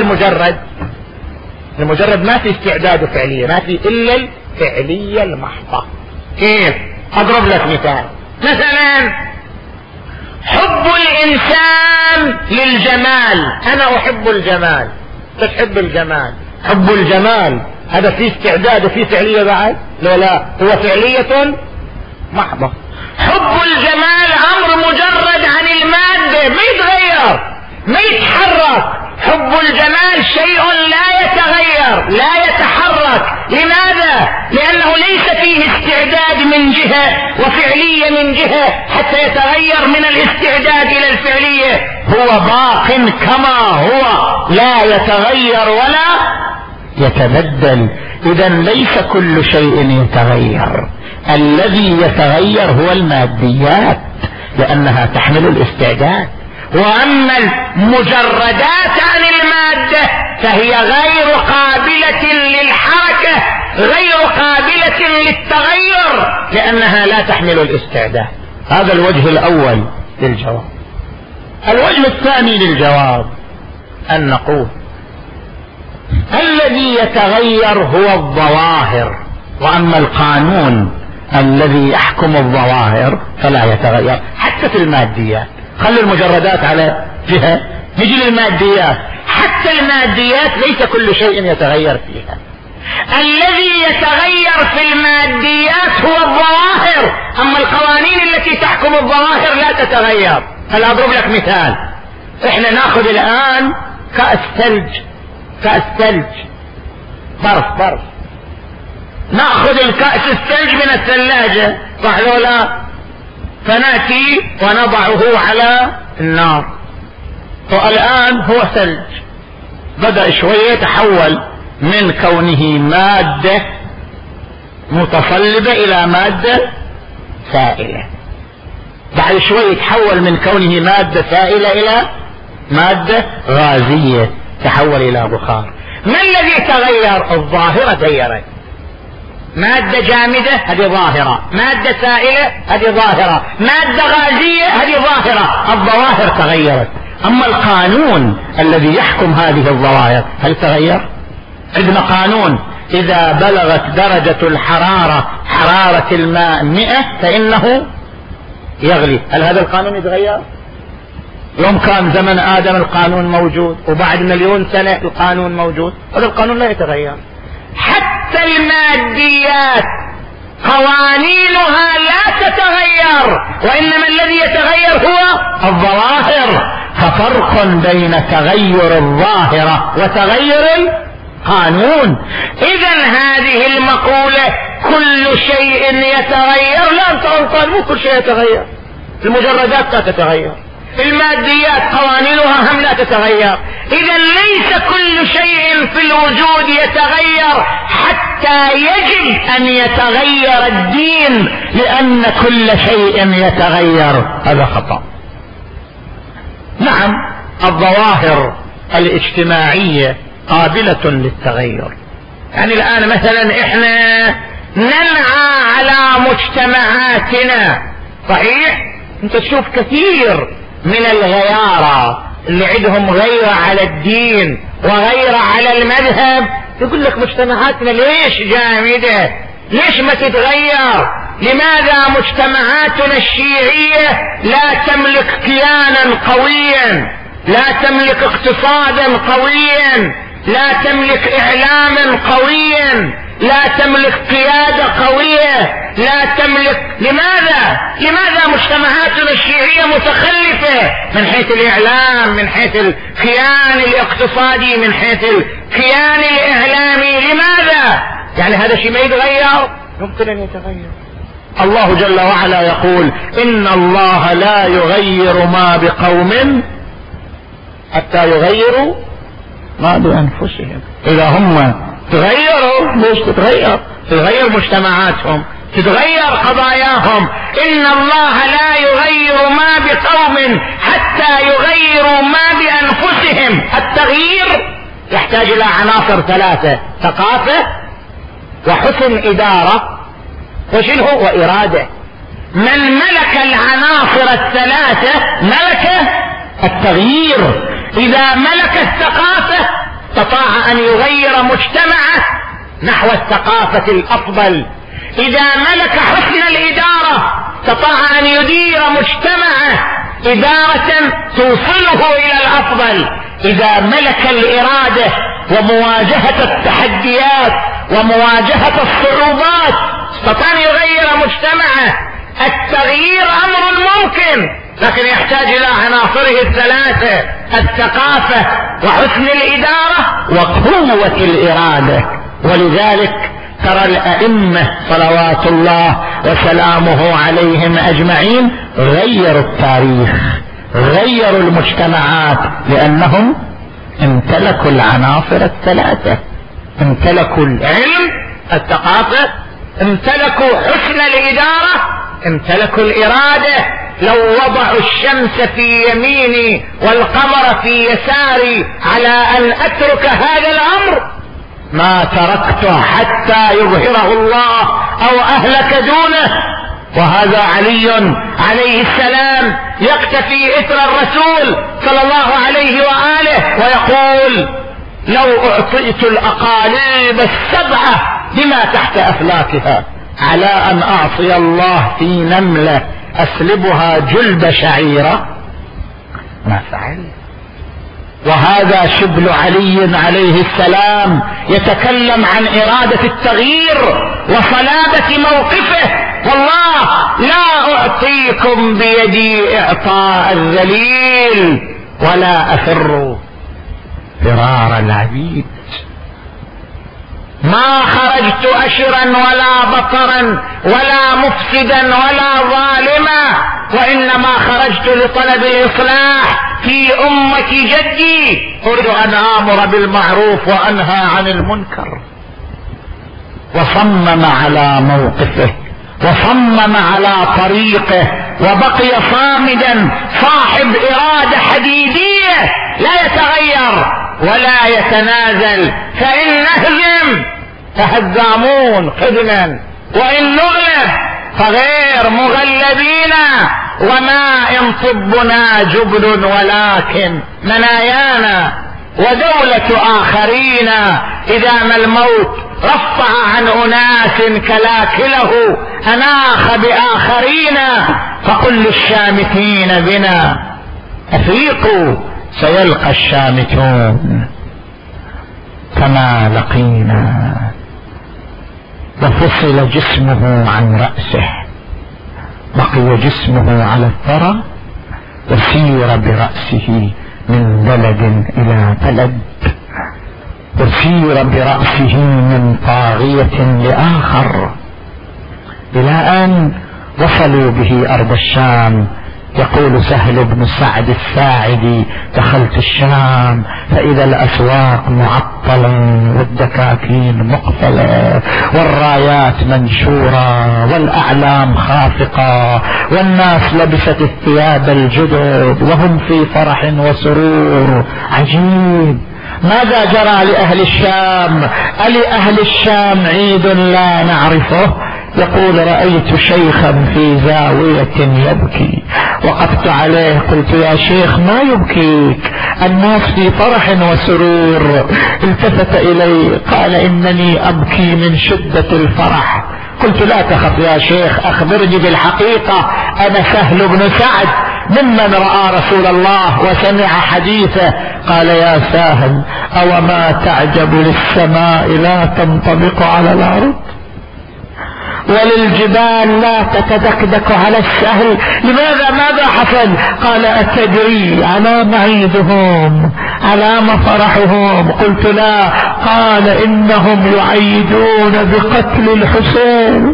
المجرد ما في استعداد وفعلية، ما في إلا الفعلية المحضة. كيف؟ أضرب لك مثال. مثلا حب الإنسان للجمال، أنا أحب الجمال، تحب الجمال، حب الجمال هذا فيه استعداد وفيه فعلية بعد؟ لا، هو فعلية محضة. حب الجمال أمر مجرد عن المادة، ما يتغير ما يتحرك. حب الجمال شيء لا يتغير لا يتحرك. لماذا؟ لأنه ليس فيه استعداد من جهة وفعل الفعلية من جهة حتى يتغير من الاستعداد إلى الفعلية، هو باق كما هو لا يتغير ولا يتبدل. إذا ليس كل شيء يتغير، الذي يتغير هو الماديات لأنها تحمل الاستعداد، وأما المجردات عن المادة فهي غير قابلة للحركة، غير قابلة للتغير لأنها لا تحمل الاستعداد. هذا الوجه الأول للجواب. الوجه الثاني للجواب أن نقول الذي يتغير هو الظواهر، وأما القانون الذي يحكم الظواهر فلا يتغير. حتى في الماديات، خلوا المجردات على جهة، نجي للماديات. حتى الماديات ليس كل شيء يتغير فيها، الذي يتغير في الماديات هو الظواهر، أما القوانين التي تحكم الظواهر لا تتغير. هل أضرب لك مثال؟ احنا ناخذ الآن كأس ثلج، برف، ناخذ الكأس الثلج من الثلاجة، صح ولا؟ فنأتي ونضعه على النار، والآن هو ثلج، بدأ شوية يتحول من كونه مادة متصلبة إلى مادة سائلة، بعد شوية يتحول من كونه مادة سائلة إلى مادة غازية، تحول إلى بخار. ما الذي تغير؟ الظاهرة تغيرت. مادة جامدة هذه ظاهرة، مادة سائلة هذه ظاهرة، مادة غازية هذه ظاهرة، الظواهر تغيرت. أما القانون الذي يحكم هذه الظواهر هل تغير؟ عندنا قانون إذا بلغت درجة الحرارة حرارة الماء 100 فإنه يغلي. هل هذا القانون يتغير؟ يوم كان زمن آدم القانون موجود، وبعد 1,000,000 سنة القانون موجود، هذا القانون لا يتغير. حتى الماديات قوانينها لا تتغير، وإنما الذي يتغير هو الظواهر. ففرق بين تغير الظاهرة وتغير القانون. إذن هذه المقولة كل شيء يتغير، لا أنت مو كل شيء يتغير، المجردات لا تتغير، الماديات قوانينها هم لا تتغير. إذا ليس كل شيء في الوجود يتغير حتى يجب أن يتغير الدين، لأن كل شيء يتغير. هذا خطأ. نعم، الظواهر الاجتماعية قابلة للتغير. يعني الآن مثلا احنا ننعى على مجتمعاتنا، صحيح؟ انت تشوف كثير من الغيارة اللي عندهم غيرة على الدين وغيرة على المذهب، يقول لك مجتمعاتنا ليش جامدة، ليش ما تتغير؟ لماذا مجتمعاتنا الشيعية لا تملك كيانا قويا، لا تملك اقتصادا قويا، لا تملك اعلاما قويا، لا تملك قيادة قوية، لا تملك. لماذا مجتمعاتنا الشيعية متخلفة من حيث الإعلام، من حيث الكيان الاقتصادي، من حيث الكيان الإعلامي؟ لماذا؟ يعني هذا شيء ما يتغير؟ يمكن أن يتغير. الله جل وعلا يقول إن الله لا يغير ما بقوم حتى يغيروا ما بأنفسهم. إذا هم تغيروا، ليش تتغير مجتمعاتهم، تتغير قضاياهم. إن الله لا يغير ما بقوم حتى يغيروا ما بأنفسهم. التغيير يحتاج إلى عناصر ثلاثة: ثقافة وحسن إدارة وشنو وإرادة. من ملك العناصر الثلاثة ملك التغيير. إذا ملك الثقافة استطاع أن يغير مجتمعه نحو الثقافة الأفضل. إذا ملك حسن الإدارة استطاع أن يدير مجتمعه إدارة توصله إلى الأفضل. إذا ملك الإرادة ومواجهة التحديات ومواجهة الصعوبات استطاع أن يغير مجتمعه. التغيير أمر ممكن، لكن يحتاج إلى عناصره الثلاثة: الثقافة وحسن الإدارة وقوة الإرادة. ولذلك ترى الأئمة صلوات الله وسلامه عليهم أجمعين غيروا التاريخ، غيروا المجتمعات، لأنهم امتلكوا العناصر الثلاثة، امتلكوا العلم، الثقافة، امتلكوا حسن الإدارة، امتلكوا الإرادة. لو وضعوا الشمس في يميني والقمر في يساري على أن أترك هذا الأمر ما تركته حتى يظهره الله أو أهلك دونه. وهذا علي عليه السلام يقتفي إثر الرسول صلى الله عليه وآله ويقول: لو أعطيت الأقاليم السبعة بما تحت أفلاكها على أن أعصي الله في نملة أسلبها جلب شعيرة ما فعل. وهذا شبل علي عليه السلام يتكلم عن إرادة التغيير وصلابة موقفه: والله لا أعطيكم بيدي إعطاء الذليل ولا أفر فرار العبيد. ما خرجت أشرا ولا بطرا ولا مفسدا ولا ظالما، وإنما خرجت لطلب الإصلاح في أمة جدي، أريد أن آمر بالمعروف وأنهى عن المنكر. وصمم على موقفه وصمم على طريقه وبقي صامدا، صاحب إرادة حديدية لا يتغير ولا يتنازل. فإن نهزم فهزامون قدما، وإن نغلب فغير مغلبين، وما إن طبنا جبن ولكن منايانا ودولة آخرين. إذا ما الموت رفع عن أناس كلاكله أناخ بآخرين، فقل للشامتين بنا أفيقوا سيلقى الشامتون كما لقينا. وفصل جسمه عن رأسه، بقي جسمه على الثرى، وسير برأسه من بلد إلى بلد، وسير برأسه من طاغية لآخر، إلى أن وصلوا به أرض الشام. يقول سهل بن سعد الساعدي: دخلت الشام فإذا الأسواق معطلة والدكاكين مقفلة والرايات منشورة والأعلام خافقة والناس لبست الثياب الجدد وهم في فرح وسرور. عجيب، ماذا جرى لأهل الشام؟ ألأهل الشام عيد لا نعرفه؟ يقول: رأيت شيخا في زاوية يبكي، وقفت عليه قلت: يا شيخ ما يبكيك؟ الناس في فرح وسرور. التفت إلي قال: إنني أبكي من شدة الفرح. قلت: لا تخف يا شيخ، أخبرني بالحقيقة، أنا سهل بن سعد ممن رأى رسول الله وسمع حديثه. قال: يا ساهل، أو ما تعجب للسماء لا تنطبق على الأرض وللجبال لا تتدكدك على السهل؟ لماذا؟ ماذا حصل؟ قال: أتدري على معيدهم، على ما فرحهم؟ قلت: لا. قال: إنهم يعيدون بقتل الحسين.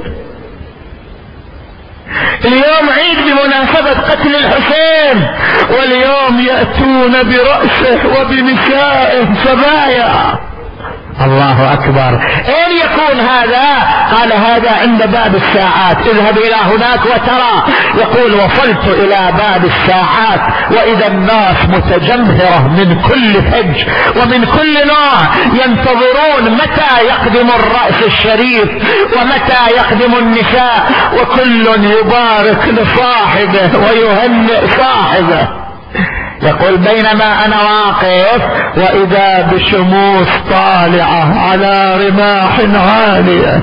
اليوم عيد بمناسبة قتل الحسين، واليوم يأتون برأسه وبنسائه سبايا. الله أكبر. أين يكون هذا؟ قال: هذا عند باب الساعات، اذهب إلى هناك وترى. يقول: وصلت إلى باب الساعات وإذا الناس متجمهرة من كل فج ومن كل نوع، ينتظرون متى يقدم الرأس الشريف ومتى يقدم النساء، وكل يبارك لصاحبه ويهنئ صاحبه. يقول: بينما أنا واقف وإذا بشموس طالعة على رماح عالية،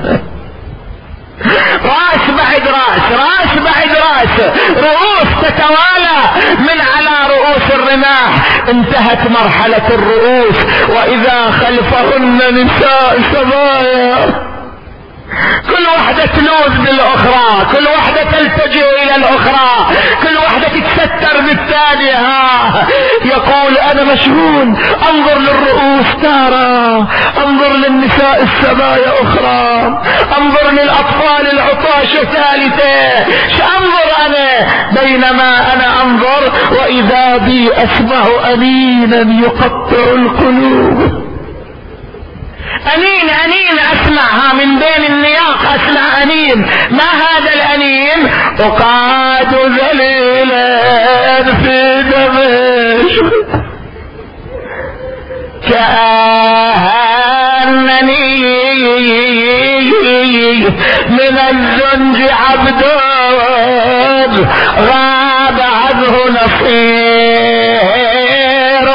راس بعد راس، راس بعد راس، رؤوس تتوالى من على رؤوس الرماح. انتهت مرحلة الرؤوس وإذا خلفهن نساء سبايا، كل واحدة تلوذ بالأخرى، كل واحدة تلتجئ إلى الأخرى، كل واحدة تتستر بالثانية. يقول انا مشغول، انظر للرؤوس تارة، انظر للنساء السبايا اخرى، انظر للاطفال العطاشة ثالثة، انظر انا، بينما انا انظر واذا بي اسمع انينا يقطع القلوب. انين اسمعها من بين النياق، اسمع انين. ما هذا الانين؟ اقعد ذليلا في دمشق كأنني من الزنج عبد غاب عنه نصير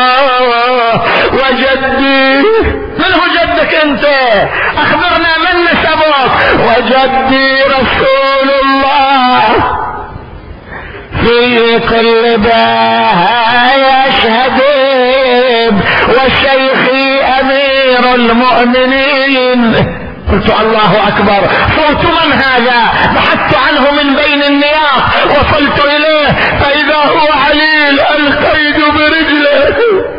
وجدي. من هو جدك انت؟ اخبرنا من نسبك. وجدي رسول الله في كل باه يشهد وشيخي امير المؤمنين. قلت الله اكبر، صوت من هذا؟ بحثت عنه من بين النياق، وصلت اليه فاذا هو عليل القيد برجله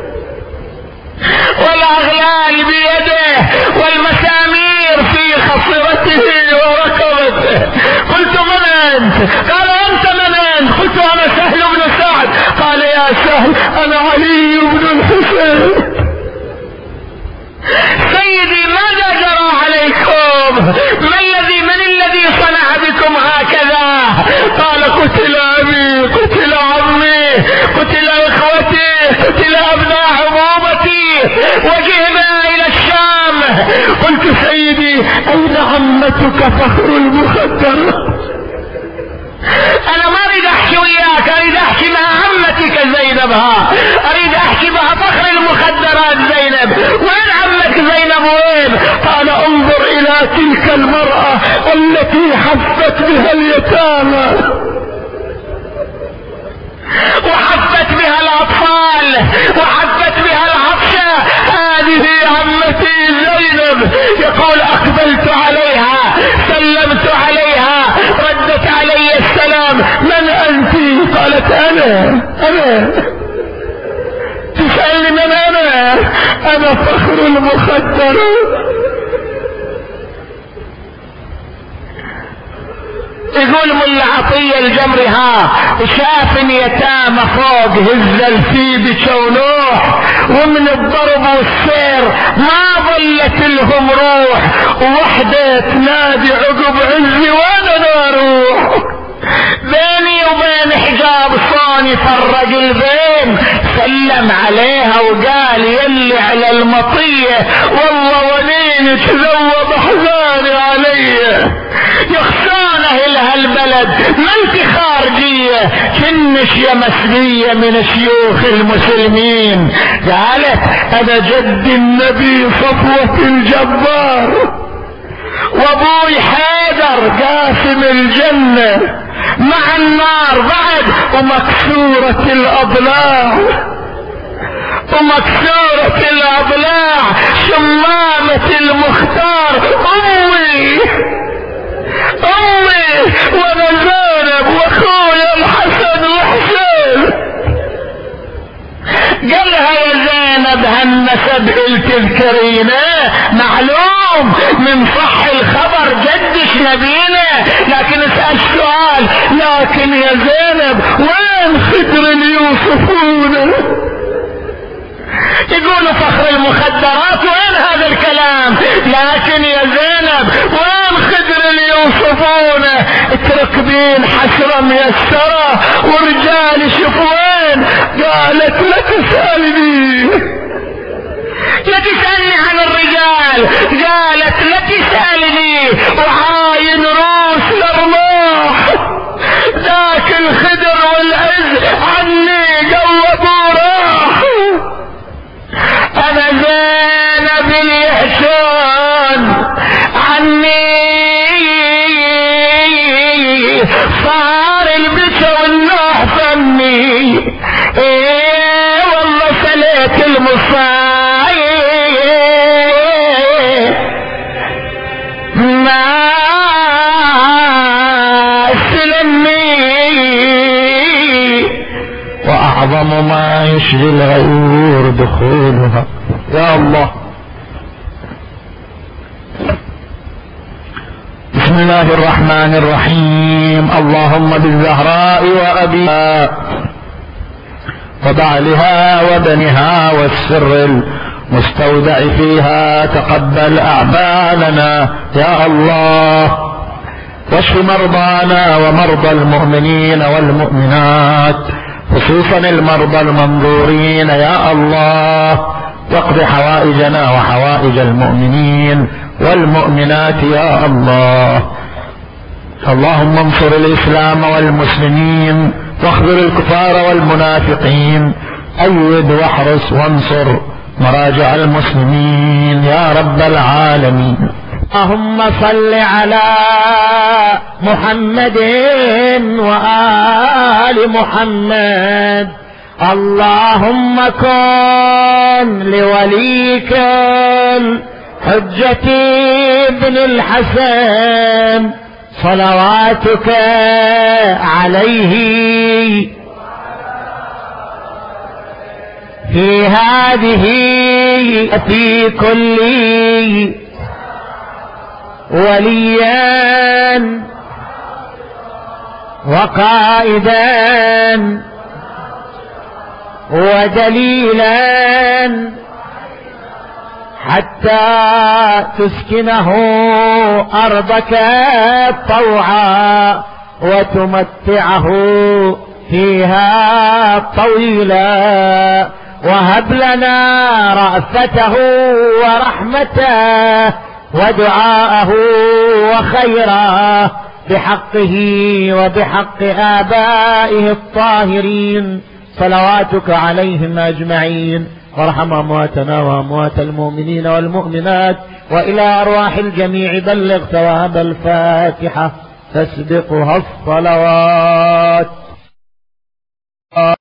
والاغلال بيده والمسامير في خصرته وركبته. قلت من انت؟ قال انت من انت؟ قلت انا سهل بن سعد. قال يا سهل انا علي بن الحسين. سيدي ماذا جرى عليكم؟ من الذي صنع بكم هكذا؟ قال قتل ابي، قتل عمي، قتل اخوتي، قتل ابناء عمومتي، وجئنا الى الشام. قلت سيدي اين عمتك فخر المخدر؟ انا ما اريد احكي وياك، اريد احكي مع عمتك زينبها، اريد احكي مع فخر المخدرات زينب. وين عمك زينب وين؟ قال انظر الى تلك المرأة التي حفت بها اليتامى وحفت بها الاطفال وحفت بها العطشة، هذه عمتي زينب. يقول اقبلت عليها، سلمت عليها، ردت علي السلام. من انت؟ قالت انا. تسألني من انا فخر المخدر. يقول ملا عطية الجمري شاف يتامى فوق هز الفيل بشونوح، ومن الضرب والسير ما ظلت لهم روح، ووحدة تنادي عقب عزي وانا اروح. بيني وبين حجاب صاني فرق البين، سلم عليها وقال يلي على المطية والله ولين تذوب احزاني علي، يخسانه لها البلد ما انت خارجية، كنش يا مسلية من شيوخ المسلمين. قالت انا جد النبي صفوة الجبار، وابوي حيدر قاسم الجنة مع النار بعد، ومكسورة الاضلاع شمامة المختار امي وانا زينب واخويا الحسن وحسين. قالها يا زينب هالنسب التذكرينه معلوم من صح الخبر جدش نبينا، لكن اسأل سؤال، لكن يا زينب وين خدر يوصفونه؟ يقولوا فخر المخدرات، وين هذا الكلام؟ لكن يا زينب وين خدر اللي يوصفونه؟ تركبين حسرة ميسرة ورجال شوف وين. قالت لا تسألني عن الرجال، قالت لا تسألني وعاين روس الارواح، لكن الخدر والعز عني قوبوا راح. انا زينب اليحسن عني صار البس والنوح فمي، والله سليت المصايب ما سلمي. أعظم ما يشغي الغيور دخولها. يا الله. بسم الله الرحمن الرحيم. اللهم بالزهراء وأبيها وبعلها وبنها والسر المستودع فيها تقبل أعمالنا يا الله، واشف مرضانا ومرضى المؤمنين والمؤمنات، خصوصا المرضى المنظورين يا الله، واقض حوائجنا وحوائج المؤمنين والمؤمنات يا الله. اللهم انصر الإسلام والمسلمين واخذل الكفار والمنافقين، أيد واحرس وانصر مراجع المسلمين يا رب العالمين. اللهم صل على محمد وآل محمد. اللهم كن لوليك حجة ابن الحسن صلواتك عليه في هذه في كل وليا وقائدا ودليلا حتى تسكنه أرضك طوعا وتمتعه فيها طويلا، وهب لنا رأفته ورحمته ودعاءه وخيره بحقه وبحق آبائه الطاهرين صلواتك عليهم أجمعين، وارحم أمواتنا وأموات المؤمنين والمؤمنات، وإلى أرواح الجميع بلغ ثواب الفاتحة تسبقها الصلوات.